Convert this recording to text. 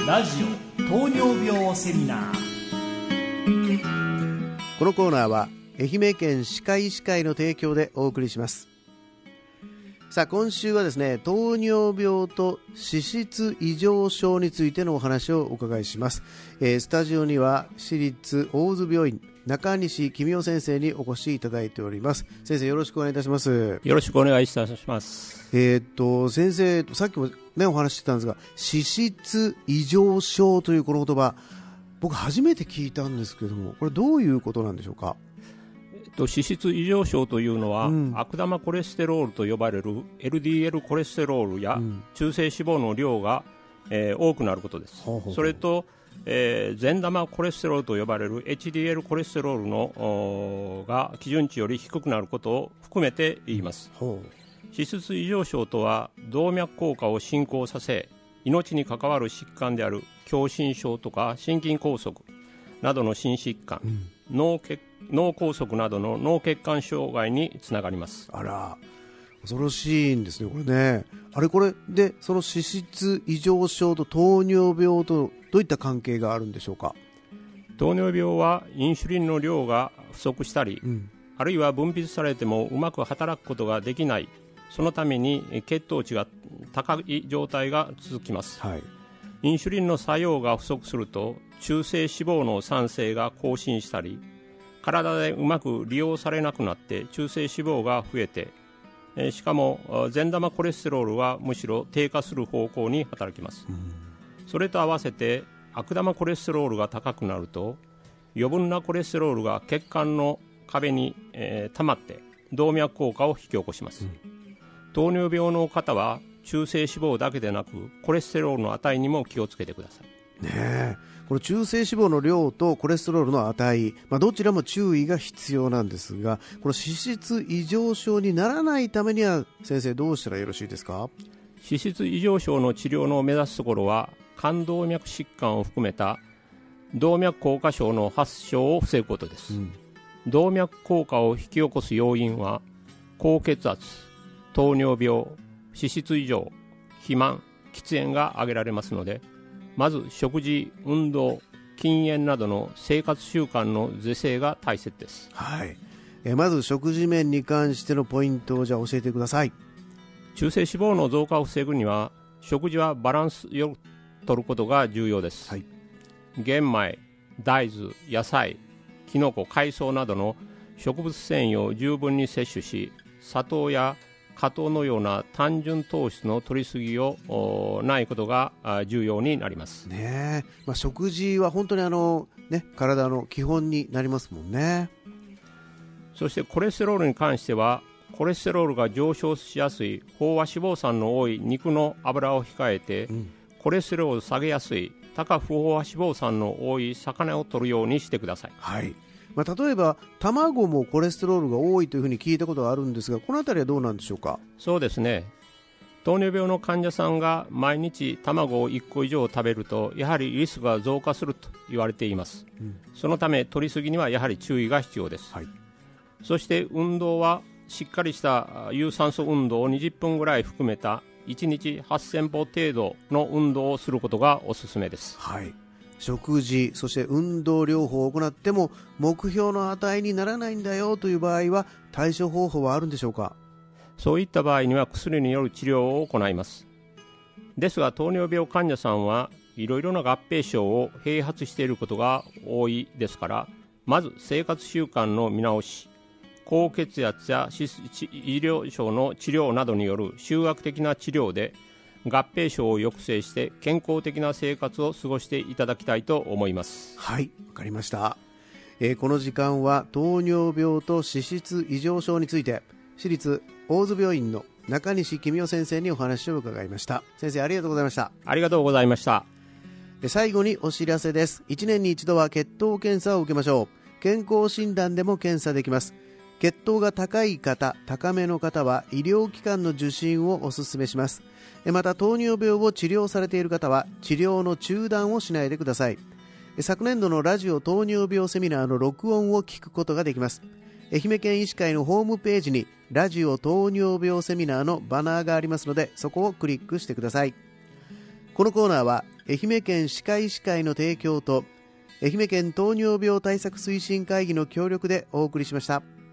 ラジオ糖尿病セミナー。 このコーナーは愛媛県歯科医師会の提供でお送りします。さあ、今週はですね、糖尿病と脂質異常症についてのお話をお伺いします。スタジオには私立大津病院中西公夫先生にお越しいただいております。先生、よろしくお願いいたします。 よろしくお願いいたします。 先生、さっきもねお話ししてたんですが、脂質異常症というこの言葉、僕初めて聞いたんですけども、これどういうことなんでしょうか？ 脂質異常症というのは、悪玉コレステロールと呼ばれる LDL コレステロールや中性脂肪の量が、多くなることです。それと、善玉コレステロールと呼ばれる HDL コレステロールのが基準値より低くなることを含めて言います。脂質異常症とは動脈硬化を進行させ、命に関わる疾患である狭心症とか心筋梗塞などの心疾患、脳梗塞などの脳血管障害につながります。 あら、恐ろしいんですね、これね。これでその脂質異常症と糖尿病とどういった関係があるんでしょうか？ 糖尿病はインシュリンの量が不足したり、あるいは分泌されてもうまく働くことができない、そのために血糖値が高い状態が続きます。インシュリンの作用が不足すると中性脂肪の産生が更新したり、体でうまく利用されなくなって中性脂肪が増えて、しかも善玉コレステロールはむしろ低下する方向に働きます。それと合わせて悪玉コレステロールが高くなると、余分なコレステロールが血管の壁に、溜まって動脈硬化を引き起こします。糖尿病の方は中性脂肪だけでなくコレステロールの値にも気をつけてください。 ねえ、この中性脂肪の量とコレステロールの値、どちらも注意が必要なんですが、この脂質異常症にならないためには先生、どうしたらよろしいですか？ 脂質異常症の治療の目指すところは、冠動脈疾患を含めた動脈硬化症の発症を防ぐことです。動脈硬化を引き起こす要因は高血圧、糖尿病、脂質異常、肥満、喫煙が挙げられますので、まず食事、運動、禁煙などの生活習慣の是正が大切です。 まず食事面に関してのポイントを教えてください。 中性脂肪の増加を防ぐには、食事はバランスよく摂ることが重要です。玄米、大豆、野菜、きのこ、海藻などの植物繊維を十分に摂取し、砂糖や果糖のような単純糖質の摂りすぎをないことが重要になりますね。食事は本当に体の基本になりますもんね。 そしてコレステロールに関しては、コレステロールが上昇しやすい飽和脂肪酸の多い肉の脂を控えて、コレステロールを下げやすい高不飽和脂肪酸の多い魚を摂るようにしてください。 例えば卵もコレステロールが多いというふうに聞いたことがあるんですが、このあたりはどうなんでしょうか？ そうですね、糖尿病の患者さんが毎日卵を1個以上食べると、やはりリスクが増加すると言われています。そのため摂りすぎにはやはり注意が必要です。そして運動はしっかりした有酸素運動を20分ぐらい含めた1日8000歩程度の運動をすることがおすすめです。 食事、そして運動療法を行っても目標の値にならないんだよという場合は、対処方法はあるんでしょうか？ そういった場合には薬による治療を行います。ですが、糖尿病患者さんはいろいろな合併症を併発していることが多いですから、まず生活習慣の見直し、高血圧や脂質異常症の治療などによる集約的な治療で合併症を抑制して健康的な生活を過ごしていただきたいと思います。 わかりました。この時間は糖尿病と脂質異常症について、私立大津病院の中西公夫先生にお話を伺いました。先生、ありがとうございました。 ありがとうございました。 最後にお知らせです。1年に一度は血糖検査を受けましょう。健康診断でも検査できます。血糖が高い方、高めの方は医療機関の受診をお勧めします。また糖尿病を治療されている方は治療の中断をしないでください。昨年度のラジオ糖尿病セミナーの録音を聞くことができます。愛媛県医師会のホームページにラジオ糖尿病セミナーのバナーがありますので、そこをクリックしてください。このコーナーは愛媛県歯科医師会の提供と愛媛県糖尿病対策推進会議の協力でお送りしました。